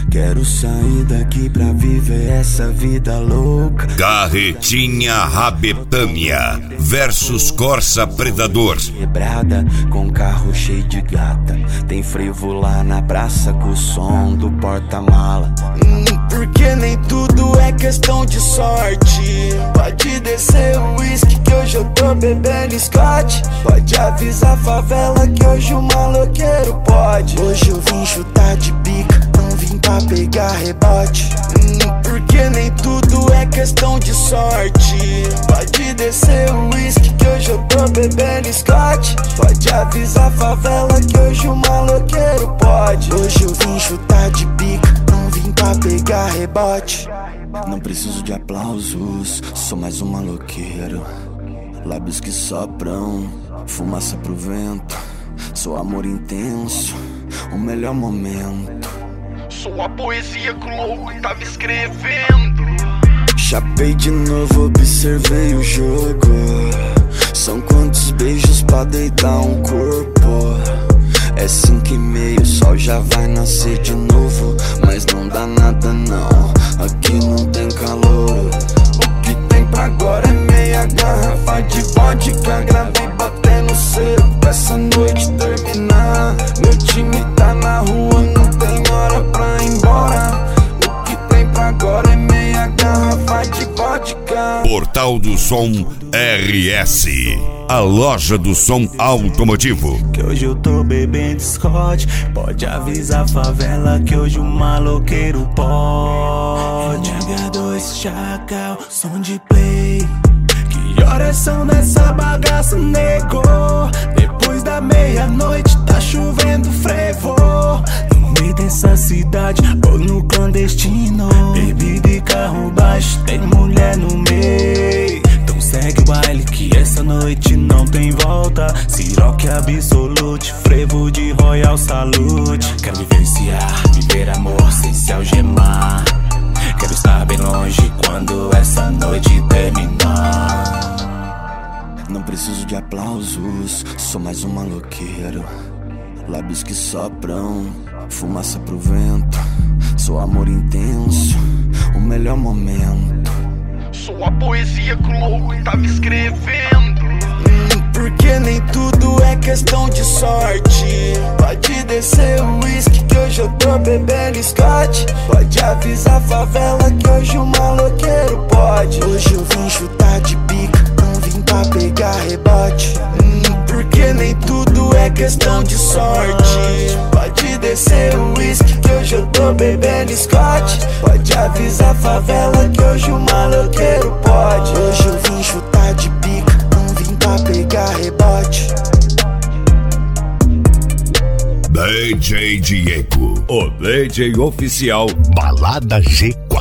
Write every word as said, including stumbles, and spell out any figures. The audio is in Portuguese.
Quero sair daqui pra viver essa vida louca. Carretinha Rabetânia versus Corsa Predador. Quebrada com carro cheio de gata. Tem frevo lá na praça com o som do porta-mala. hum, Porque nem tudo é questão de sorte. Pode descer o uísque que hoje eu tô bebendo Scott. Pode avisar a favela que hoje o maloqueiro pode. Hoje eu vim chutar de bica, não vim pra pegar rebote. hum, Porque nem tudo é questão de sorte. Pode descer o uísque que hoje eu tô bebendo Scott. Pode avisar a favela que hoje o maloqueiro pode. Hoje eu vim chutar de bica, não vim pra pegar rebote. Não preciso de aplausos, sou mais um maloqueiro. Lábios que sopram, fumaça pro vento. Sou amor intenso, o melhor momento. Sou a poesia que o louco tava escrevendo. Chapei de novo, observei o jogo. São quantos beijos pra deitar um corpo? É cinco e meio, o sol já vai nascer de novo. Mas não dá nada não, aqui não tem calor. O que tem pra agora é meia garrafa de vodka. Gravei batendo cedo pra essa noite terminar. Meu time tá na rua, não tem hora pra ir embora. O que tem pra agora é meia garrafa de vodka. Portal do Som R S, a loja do som automotivo. Que hoje eu tô bebendo Scott. Pode avisar a favela que hoje o maloqueiro pode. H dois Chacal, som de play. Que horas são nessa bagaça, nego? Depois da meia-noite tá chovendo frevo. No meio dessa cidade ou no clandestino. Bebida e carro baixo, tem mulher no meio. Então segue o baile que essa noite não tem volta. Ciroc Absolute, frevo de Royal Salute. Quero vivenciar, viver amor sem se algemar. Quero estar bem longe quando essa noite terminar. Não preciso de aplausos, sou mais um maloqueiro. Lábios que sopram, fumaça pro vento. Sou amor intenso, o melhor momento. Sou a poesia que o louco tava escrevendo. hum, Porque nem tudo é questão de sorte. Pode descer o uísque que hoje eu tô bebendo Scott. Pode avisar a favela que hoje o maloqueiro pode. Hoje eu vim chutar de bica, não vim pra pegar rebote. hum, Porque nem tudo é questão de sorte. Pode descer o uísque que hoje eu tô bebendo Scott. Pode avisar a favela que hoje o maloqueiro pode. Hoje eu vim chutar de bica, não vim pra pegar rebote. D J Diego, o D J oficial Balada G quatro.